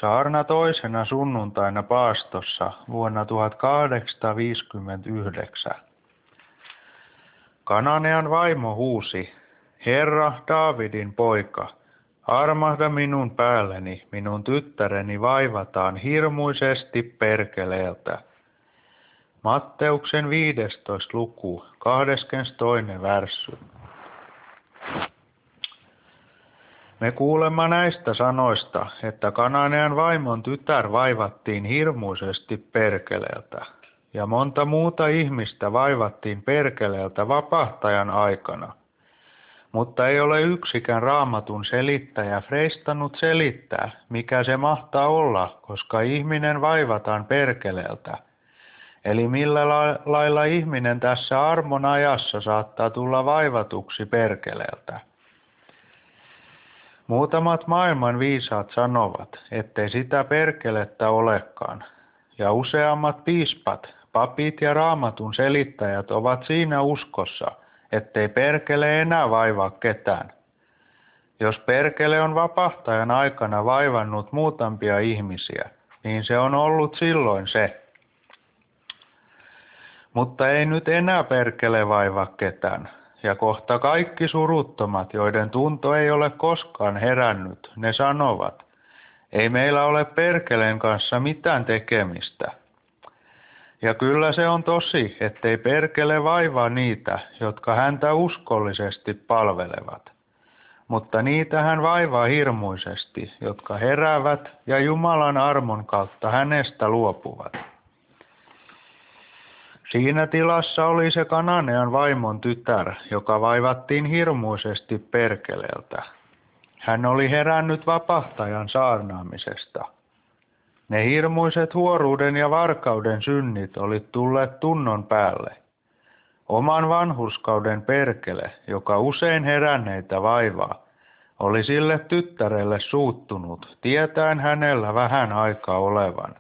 Saarna toisena sunnuntaina paastossa vuonna 1859. Kananean vaimo huusi, Herra Daavidin poika, armahda minun päälleni, minun tyttäreni vaivataan hirmuisesti perkeleeltä. Matteuksen 15. luku, 22. värssy. Me kuulemme näistä sanoista, että Kananean vaimon tytär vaivattiin hirmuisesti perkeleeltä, ja monta muuta ihmistä vaivattiin perkeleeltä vapahtajan aikana. Mutta ei ole yksikään raamatun selittäjä freistannut selittää, mikä se mahtaa olla, koska ihminen vaivataan perkeleeltä. Eli millä lailla ihminen tässä armon ajassa saattaa tulla vaivatuksi perkeleeltä. Muutamat maailman viisaat sanovat, ettei sitä perkelettä olekaan, ja useammat piispat, papit ja raamatun selittäjät ovat siinä uskossa, ettei perkele enää vaivaa ketään. Jos perkele on vapahtajan aikana vaivannut muutamia ihmisiä, niin se on ollut silloin se. Mutta ei nyt enää perkele vaivaa ketään. Ja kohta kaikki suruttomat, joiden tunto ei ole koskaan herännyt, ne sanovat, ei meillä ole perkeleen kanssa mitään tekemistä. Ja kyllä se on tosi, ettei perkele vaivaa niitä, jotka häntä uskollisesti palvelevat. Mutta niitä hän vaivaa hirmuisesti, jotka heräävät ja Jumalan armon kautta hänestä luopuvat. Siinä tilassa oli se Kananean vaimon tytär, joka vaivattiin hirmuisesti perkeleeltä. Hän oli herännyt vapahtajan saarnaamisesta. Ne hirmuiset huoruuden ja varkauden synnit olivat tulleet tunnon päälle. Oman vanhurskauden perkele, joka usein heränneitä vaivaa, oli sille tyttärelle suuttunut, tietäen hänellä vähän aikaa olevan.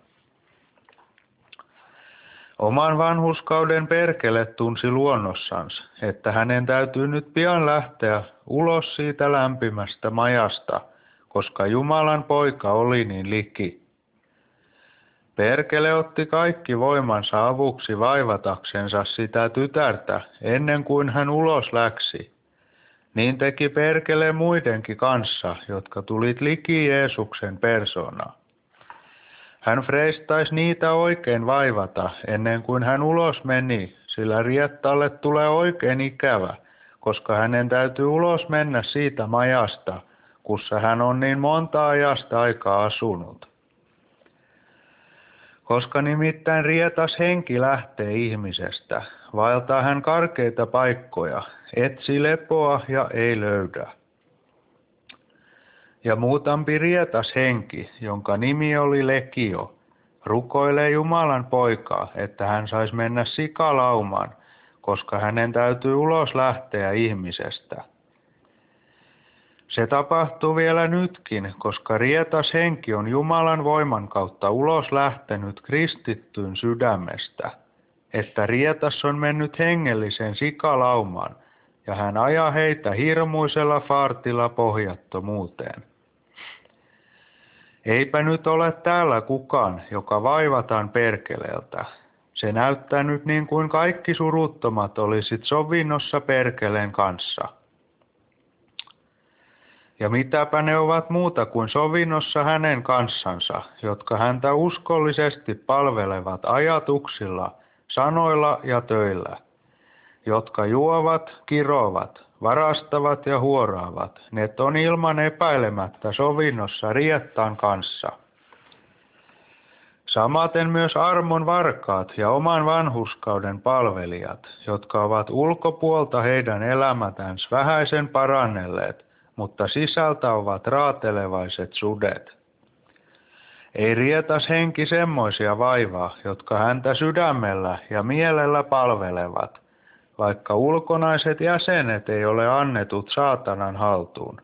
Oman vanhurskauden perkele tunsi luonnossansa, että hänen täytyy nyt pian lähteä ulos siitä lämpimästä majasta, koska Jumalan poika oli niin liki. Perkele otti kaikki voimansa avuksi vaivataksensa sitä tytärtä ennen kuin hän ulos läksi. Niin teki perkele muidenkin kanssa, jotka tulit liki Jeesuksen persoonaa. Hän freistaisi niitä oikein vaivata ennen kuin hän ulos meni, sillä Riettalle tulee oikein ikävä, koska hänen täytyy ulos mennä siitä majasta, kussa hän on niin monta ajasta aikaa asunut. Koska nimittäin rietas henki lähtee ihmisestä, vaeltaa hän karkeita paikkoja, etsi lepoa ja ei löydä. Ja muutampi rietas henki, jonka nimi oli Lekio, rukoilee Jumalan poikaa, että hän saisi mennä sikalaumaan, koska hänen täytyy ulos lähteä ihmisestä. Se tapahtuu vielä nytkin, koska rietas henki on Jumalan voiman kautta ulos lähtenyt kristittyyn sydämestä, että rietas on mennyt hengellisen sikalaumaan, ja hän ajaa heitä hirmuisella faartilla pohjattomuuteen. Eipä nyt ole täällä kukaan, joka vaivataan perkeleeltä. Se näyttää nyt niin kuin kaikki suruttomat olisit sovinnossa perkeleen kanssa. Ja mitäpä ne ovat muuta kuin sovinnossa hänen kanssansa, jotka häntä uskollisesti palvelevat ajatuksilla, sanoilla ja töillä, jotka juovat, kirovat, varastavat ja huoraavat, ne on ilman epäilemättä sovinnossa Riettaan kanssa. Samaten myös armon varkaat ja oman vanhurskauden palvelijat, jotka ovat ulkopuolta heidän elämätänsä vähäisen parannelleet, mutta sisältä ovat raatelevaiset sudet. Ei rietas henki semmoisia vaivaa, jotka häntä sydämellä ja mielellä palvelevat, vaikka ulkonaiset jäsenet ei ole annetut saatanan haltuun.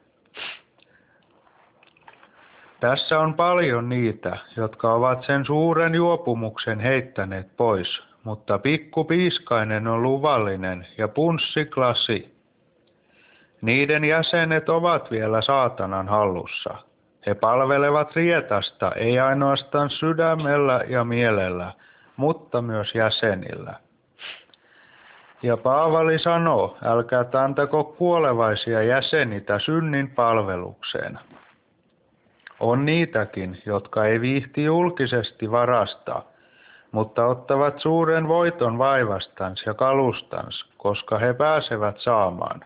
Tässä on paljon niitä, jotka ovat sen suuren juopumuksen heittäneet pois, mutta pikkupiiskainen on luvallinen ja punssiklasi. Niiden jäsenet ovat vielä saatanan hallussa. He palvelevat rietasta, ei ainoastaan sydämellä ja mielellä, mutta myös jäsenillä. Ja Paavali sanoo, älkää antako kuolevaisia jäsenitä synnin palvelukseen. On niitäkin, jotka ei viihti julkisesti varastaa, mutta ottavat suuren voiton vaivastans ja kalustans, koska he pääsevät saamaan.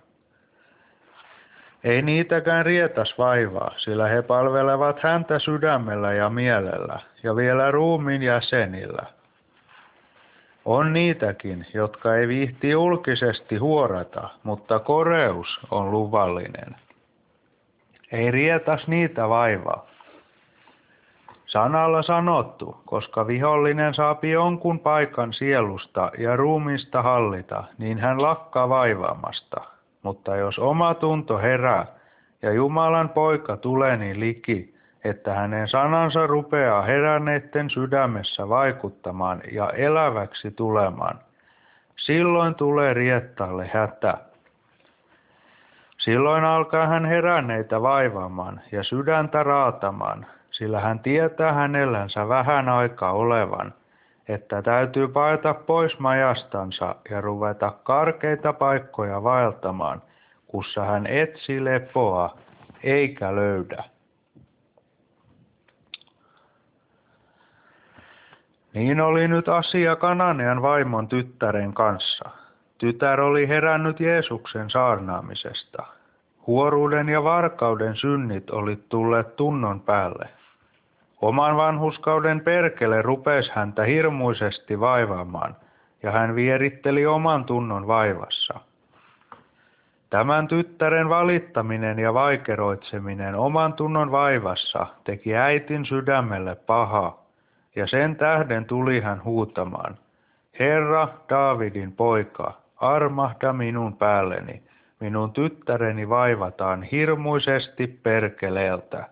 Ei niitäkään rietas vaivaa, sillä he palvelevat häntä sydämellä ja mielellä, ja vielä ruumiin jäsenillä. On niitäkin, jotka ei viihti julkisesti huorata, mutta koreus on luvallinen. Ei rietas niitä vaivaa. Sanalla sanottu, koska vihollinen saapi jonkun paikan sielusta ja ruumiista hallita, niin hän lakkaa vaivaamasta. Mutta jos oma tunto herää ja Jumalan poika tulee niin liki, että hänen sanansa rupeaa heränneiden sydämessä vaikuttamaan ja eläväksi tulemaan, silloin tulee riettaalle hätä. Silloin alkaa hän heränneitä vaivaamaan ja sydäntä raatamaan, sillä hän tietää hänellänsä vähän aikaa olevan, että täytyy paeta pois majastansa ja ruveta karkeita paikkoja vaeltamaan, kussa hän etsi lepoa eikä löydä. Niin oli nyt asia Kananean vaimon tyttären kanssa. Tytär oli herännyt Jeesuksen saarnaamisesta. Huoruuden ja varkauden synnit oli tulleet tunnon päälle. Oman vanhuskauden perkele rupesi häntä hirmuisesti vaivaamaan, ja hän vieritteli oman tunnon vaivassa. Tämän tyttären valittaminen ja vaikeroitseminen oman tunnon vaivassa teki äitin sydämelle pahaa, ja sen tähden tuli hän huutamaan, Herra, Daavidin poika, armahda minun päälleni, minun tyttäreni vaivataan hirmuisesti perkeleeltä.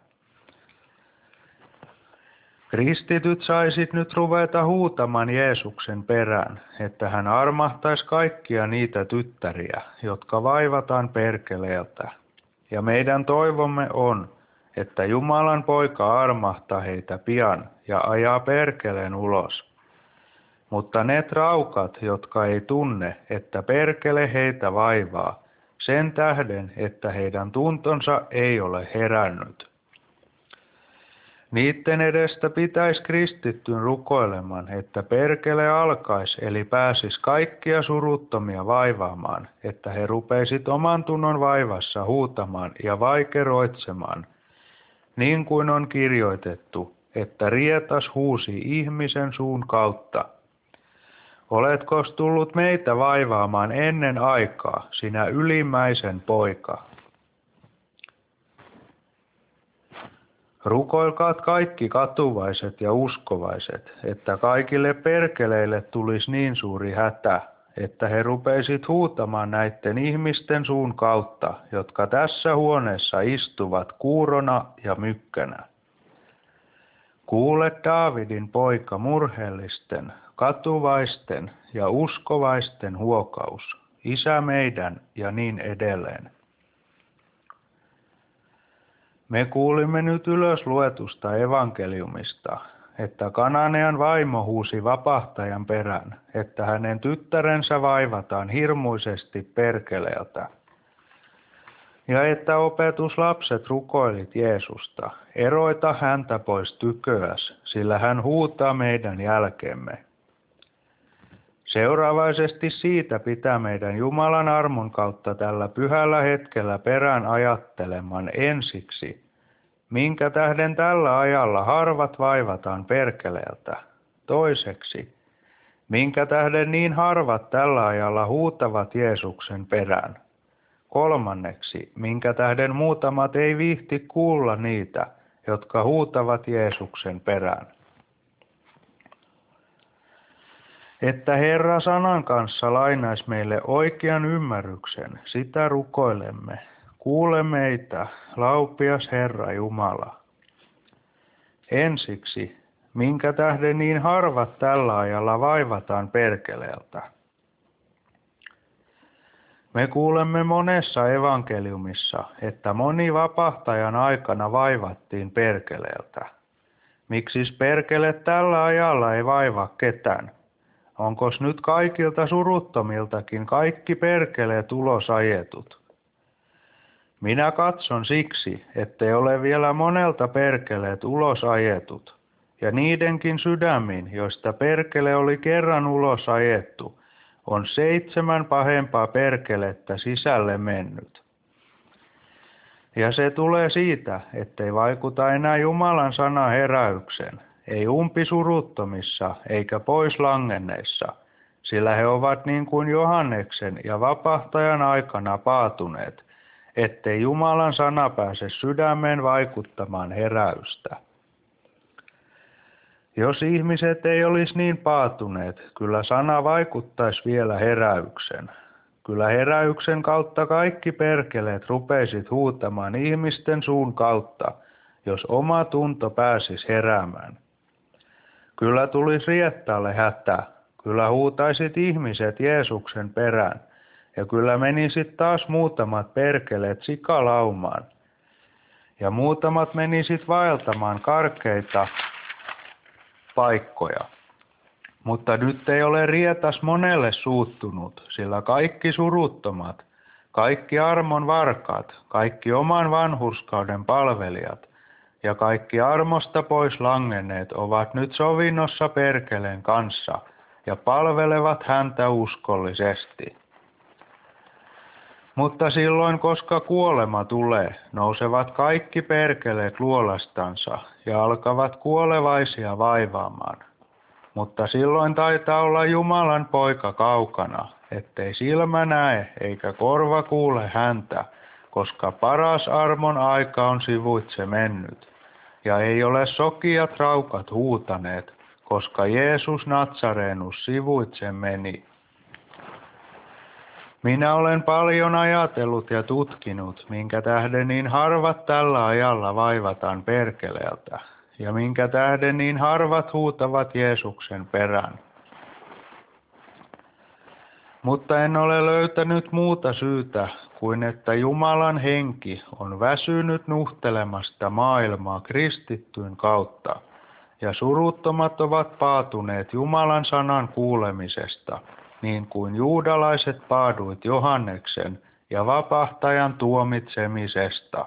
Kristityt saisit nyt ruveta huutamaan Jeesuksen perään, että hän armahtaisi kaikkia niitä tyttäriä, jotka vaivataan perkeleeltä. Ja meidän toivomme on, että Jumalan poika armahtaa heitä pian ja ajaa perkeleen ulos. Mutta ne raukat, jotka ei tunne, että perkele heitä vaivaa, sen tähden, että heidän tuntonsa ei ole herännyt. Niiden edestä pitäisi kristittyn rukoilemaan, että perkele alkaisi, eli pääsis kaikkia suruttomia vaivaamaan, että he rupeisit oman tunnon vaivassa huutamaan ja vaikeroitsemaan, niin kuin on kirjoitettu, että rietas huusi ihmisen suun kautta. Oletko tullut meitä vaivaamaan ennen aikaa, sinä ylimmäisen poika? Rukoilkaat kaikki katuvaiset ja uskovaiset, että kaikille perkeleille tulisi niin suuri hätä, että he rupeisit huutamaan näiden ihmisten suun kautta, jotka tässä huoneessa istuvat kuurona ja mykkänä. Kuule Daavidin poika murheellisten, katuvaisten ja uskovaisten huokaus, Isä meidän ja niin edelleen. Me kuulimme nyt ylös luetusta evankeliumista, että Kananean vaimo huusi vapahtajan perään, että hänen tyttärensä vaivataan hirmuisesti perkeleeltä. Ja että opetuslapset rukoilit Jeesusta, eroita häntä pois tyköäs, sillä hän huutaa meidän jälkemme. Seuraavaisesti siitä pitää meidän Jumalan armon kautta tällä pyhällä hetkellä perään ajattelemaan ensiksi, minkä tähden tällä ajalla harvat vaivataan perkeleeltä. Toiseksi, minkä tähden niin harvat tällä ajalla huutavat Jeesuksen perään. Kolmanneksi, minkä tähden muutamat ei viihti kuulla niitä, jotka huutavat Jeesuksen perään. Että Herra sanan kanssa lainaisi meille oikean ymmärryksen, sitä rukoilemme. Kuule meitä, laupias Herra Jumala. Ensiksi, minkä tähden niin harvat tällä ajalla vaivataan perkeleeltä. Me kuulemme monessa evankeliumissa, että moni vapahtajan aikana vaivattiin perkeleeltä. Miksis perkele tällä ajalla ei vaivaa ketään? Onkos nyt kaikilta suruttomiltakin kaikki perkeleet ulos ajetut? Minä katson siksi, ettei ole vielä monelta perkeleet ulos ajetut, ja niidenkin sydämin, joista perkele oli kerran ulos ajettu, on 7 pahempaa perkelettä sisälle mennyt. Ja se tulee siitä, ettei vaikuta enää Jumalan sana heräyksen, ei umpisuruttomissa eikä pois langenneissa, sillä he ovat niin kuin Johanneksen ja vapahtajan aikana paatuneet, ettei Jumalan sana pääse sydämeen vaikuttamaan heräystä. Jos ihmiset ei olisi niin paatuneet, kyllä sana vaikuttaisi vielä heräyksen. Kyllä heräyksen kautta kaikki perkeleet rupeisit huutamaan ihmisten suun kautta, jos oma tunto pääsisi heräämään. Kyllä tulisi riettaalle hätä, kyllä huutaisit ihmiset Jeesuksen perään, ja kyllä menisit taas muutamat perkeleet sikalaumaan, ja muutamat menisit vaeltamaan karkeita paikkoja. Mutta nyt ei ole rietas monelle suuttunut, sillä kaikki suruttomat, kaikki armon varkaat, kaikki oman vanhurskauden palvelijat ja kaikki armosta pois langenneet ovat nyt sovinnossa perkeleen kanssa ja palvelevat häntä uskollisesti. Mutta silloin, koska kuolema tulee, nousevat kaikki perkeleet luolastansa ja alkavat kuolevaisia vaivaamaan. Mutta silloin taitaa olla Jumalan poika kaukana, ettei silmä näe eikä korva kuule häntä, koska paras armon aika on sivuitse mennyt. Ja ei ole sokiat raukat huutaneet, koska Jeesus Natsarenus sivuitse meni. Minä olen paljon ajatellut ja tutkinut, minkä tähden niin harvat tällä ajalla vaivataan perkeleeltä, ja minkä tähden niin harvat huutavat Jeesuksen perään. Mutta en ole löytänyt muuta syytä kuin että Jumalan henki on väsynyt nuhtelemasta maailmaa kristittyyn kautta, ja suruttomat ovat paatuneet Jumalan sanan kuulemisesta, niin kuin juudalaiset paaduit Johanneksen ja vapahtajan tuomitsemisesta.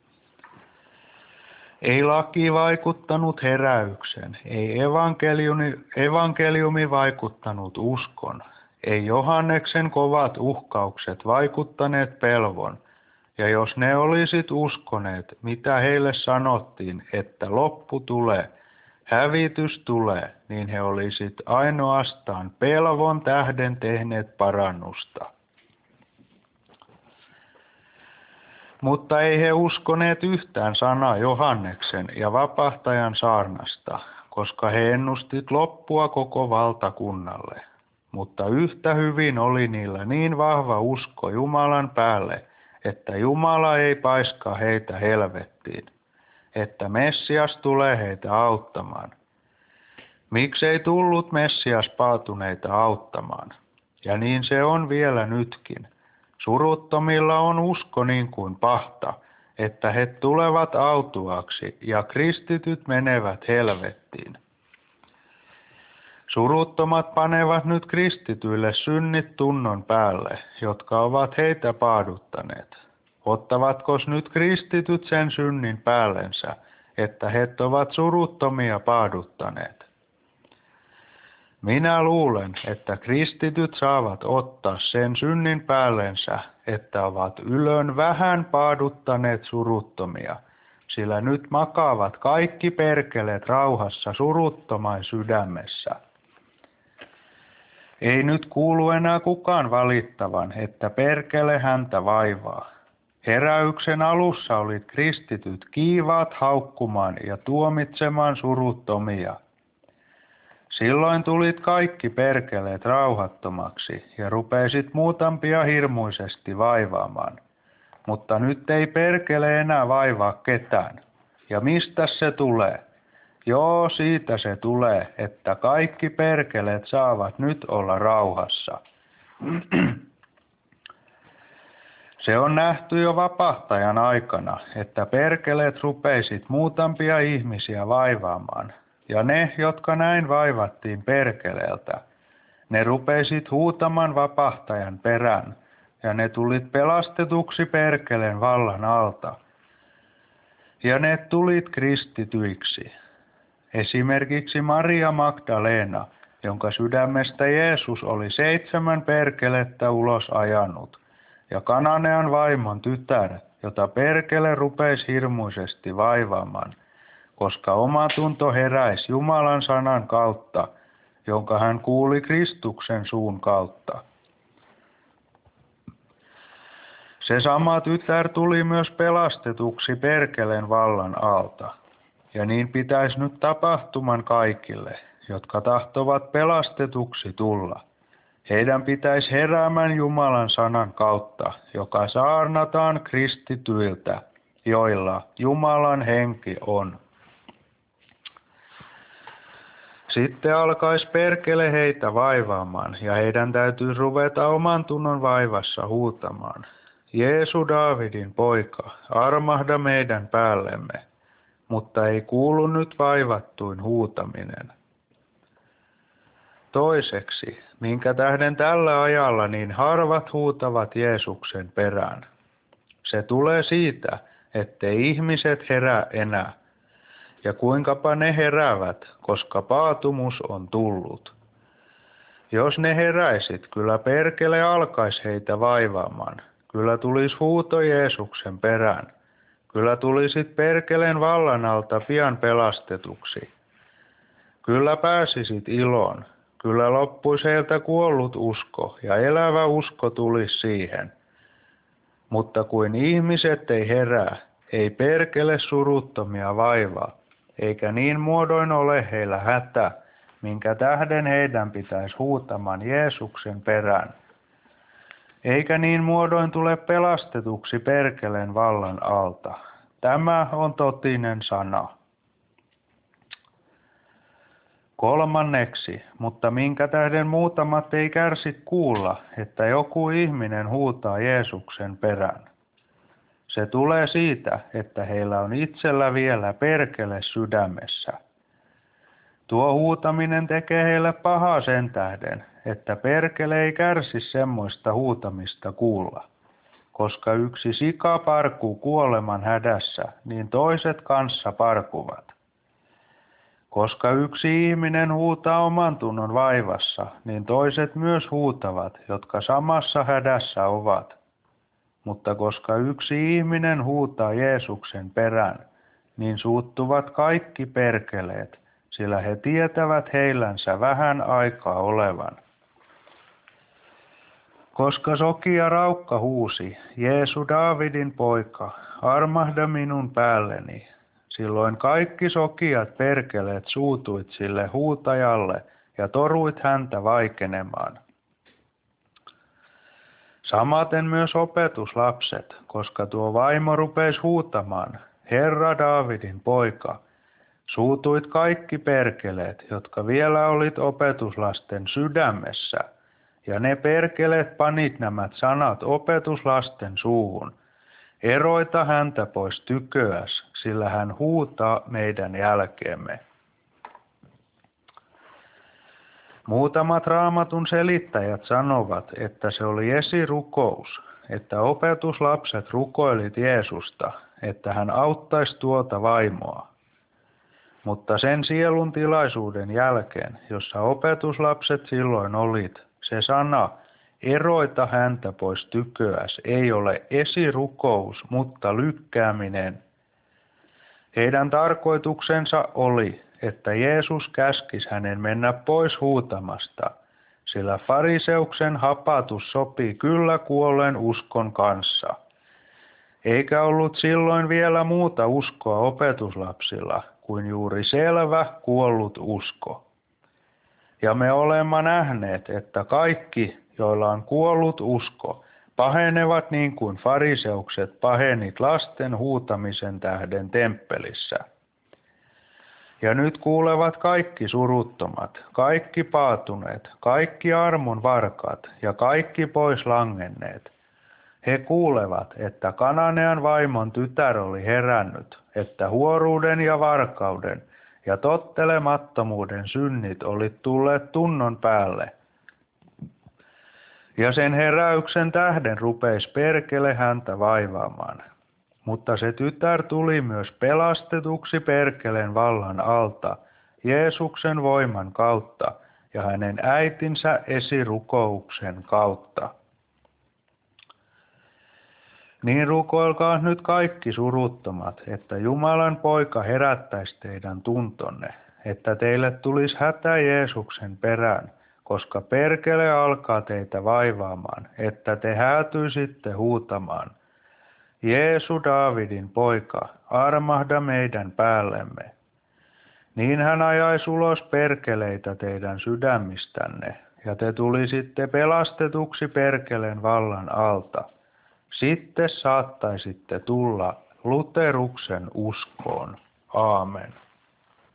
Ei laki vaikuttanut heräyksen, ei evankeliumi vaikuttanut uskon, ei Johanneksen kovat uhkaukset vaikuttaneet pelvon, ja jos ne olisit uskoneet, mitä heille sanottiin, että loppu tulee, hävitys tulee, niin he olisit ainoastaan pelvon tähden tehneet parannusta. Mutta ei he uskoneet yhtään sanaa Johanneksen ja vapahtajan saarnasta, koska he ennustit loppua koko valtakunnalle. Mutta yhtä hyvin oli niillä niin vahva usko Jumalan päälle, että Jumala ei paiskaa heitä helvettiin, että Messias tulee heitä auttamaan. Miksei tullut Messias paatuneita auttamaan? Ja niin se on vielä nytkin. Suruttomilla on usko niin kuin pahta, että he tulevat autuaksi ja kristityt menevät helvettiin. Suruttomat panevat nyt kristityille synnit tunnon päälle, jotka ovat heitä paaduttaneet. Ottavatkos nyt kristityt sen synnin päällensä, että he ovat suruttomia paaduttaneet? Minä luulen, että kristityt saavat ottaa sen synnin päällensä, että ovat ylön vähän paaduttaneet suruttomia, sillä nyt makaavat kaikki perkeleet rauhassa suruttoman sydämessä. Ei nyt kuulu enää kukaan valittavan, että perkele häntä vaivaa. Heräyksen alussa olit kristityt kiivaat haukkumaan ja tuomitsemaan suruttomia. Silloin tulit kaikki perkeleet rauhattomaksi ja rupeisit muutampia hirmuisesti vaivaamaan. Mutta nyt ei perkele enää vaivaa ketään. Ja mistä se tulee? Joo, siitä se tulee, että kaikki perkeleet saavat nyt olla rauhassa. Se on nähty jo vapahtajan aikana, että perkeleet rupeisit muutampia ihmisiä vaivaamaan, ja ne, jotka näin vaivattiin perkeleeltä, ne rupeisit huutamaan vapahtajan perään, ja ne tulit pelastetuksi perkeleen vallan alta. Ja ne tulit kristityiksi. Esimerkiksi Maria Magdalena, jonka sydämestä Jeesus oli 7 perkelettä ulos ajanut, ja Kananean vaimon tytär, jota perkele rupesi hirmuisesti vaivaamaan, koska omatunto heräisi Jumalan sanan kautta, jonka hän kuuli Kristuksen suun kautta. Se sama tytär tuli myös pelastetuksi perkeleen vallan alta, ja niin pitäisi nyt tapahtuman kaikille, jotka tahtovat pelastetuksi tulla. Heidän pitäisi heräämään Jumalan sanan kautta, joka saarnataan kristityiltä, joilla Jumalan henki on. Sitten alkaisi perkele heitä vaivaamaan, ja heidän täytyy ruveta oman tunnon vaivassa huutamaan. Jeesu Daavidin poika, armahda meidän päällemme, mutta ei kuulu nyt vaivattuin huutaminen. Toiseksi, minkä tähden tällä ajalla niin harvat huutavat Jeesuksen perään. Se tulee siitä, ettei ihmiset herää enää. Ja kuinkapa ne heräävät, koska paatumus on tullut. Jos ne heräisit, kyllä perkele alkaisi heitä vaivaamaan. Kyllä tulisi huuto Jeesuksen perään. Kyllä tulisit perkeleen vallan alta pian pelastetuksi. Kyllä pääsisit iloon. Kyllä loppuisi heiltä kuollut usko ja elävä usko tulisi siihen. Mutta kuin ihmiset ei herää, ei perkele suruttomia vaivaa, eikä niin muodoin ole heillä hätä, minkä tähden heidän pitäisi huutamaan Jeesuksen perään. Eikä niin muodoin tule pelastetuksi perkeleen vallan alta. Tämä on totinen sana. Kolmanneksi, mutta minkä tähden muutamat ei kärsi kuulla, että joku ihminen huutaa Jeesuksen perään. Se tulee siitä, että heillä on itsellä vielä perkele sydämessä. Tuo huutaminen tekee heille pahaa sen tähden, että perkele ei kärsi semmoista huutamista kuulla. Koska yksi sika parkuu kuoleman hädässä, niin toiset kanssa parkuvat. Koska yksi ihminen huutaa oman tunnon vaivassa, niin toiset myös huutavat, jotka samassa hädässä ovat. Mutta koska yksi ihminen huutaa Jeesuksen perään, niin suuttuvat kaikki perkeleet, sillä he tietävät heillänsä vähän aikaa olevan. Koska soki ja raukka huusi, Jeesu Daavidin poika, armahda minun päälleni. Silloin kaikki sokiat perkeleet suutuit sille huutajalle ja toruit häntä vaikenemaan. Samaten myös opetuslapset, koska tuo vaimo rupesi huutamaan, Herra Daavidin poika, suutuit kaikki perkeleet, jotka vielä olit opetuslasten sydämessä, ja ne perkeleet panit nämä sanat opetuslasten suuhun. Eroita häntä pois tyköäs, sillä hän huutaa meidän jälkeemme. Muutamat Raamatun selittäjät sanovat, että se oli esirukous, että opetuslapset rukoilit Jeesusta, että hän auttaisi tuota vaimoa. Mutta sen sielun tilaisuuden jälkeen, jossa opetuslapset silloin olit, se sana, eroita häntä pois tyköäs, ei ole esirukous, mutta lykkääminen. Heidän tarkoituksensa oli, että Jeesus käskisi hänen mennä pois huutamasta, sillä fariseuksen hapatus sopii kyllä kuolleen uskon kanssa. Eikä ollut silloin vielä muuta uskoa opetuslapsilla kuin juuri selvä kuollut usko. Ja me olemme nähneet, että kaikki, joilla on kuollut usko, pahenevat niin kuin fariseukset pahenit lasten huutamisen tähden temppelissä. Ja nyt kuulevat kaikki suruttomat, kaikki paatuneet, kaikki armon varkaat ja kaikki pois langenneet. He kuulevat, että Kananean vaimon tytär oli herännyt, että huoruuden ja varkauden ja tottelemattomuuden synnit oli tulleet tunnon päälle. Ja sen heräyksen tähden rupeisi perkele häntä vaivaamaan. Mutta se tytär tuli myös pelastetuksi perkeleen vallan alta, Jeesuksen voiman kautta ja hänen äitinsä esirukouksen kautta. Niin rukoilkaa nyt kaikki suruttomat, että Jumalan poika herättäisi teidän tuntonne, että teille tulisi hätä Jeesuksen perään, koska perkele alkaa teitä vaivaamaan, että te häätyisitte huutamaan. Jeesu Daavidin poika, armahda meidän päällemme. Niin hän ajaisi ulos perkeleitä teidän sydämistänne, ja te tulisitte pelastetuksi perkeleen vallan alta. Sitten saattaisitte tulla Luteruksen uskoon. Aamen.